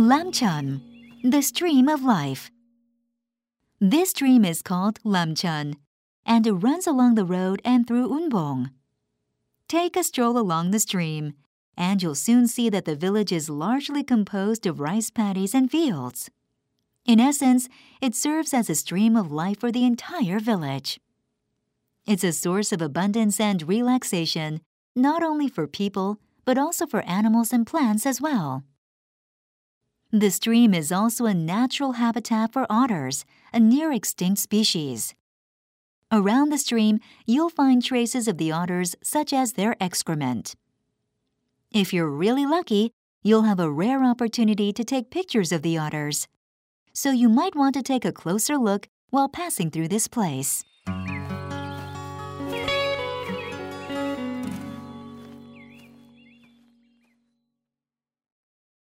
Lamcheon, the stream of life. This stream is called Lamcheon, and it runs along the road and through Unbong. Take a stroll along the stream, and you'll soon see that the village is largely composed of rice paddies and fields. In essence, it serves as a stream of life for the entire village. It's a source of abundance and relaxation, not only for people, but also for animals and plants as well. The stream is also a natural habitat for otters, a near-extinct species. Around the stream, you'll find traces of the otters, such as their excrement. If you're really lucky, you'll have a rare opportunity to take pictures of the otters. So you might want to take a closer look while passing through this place.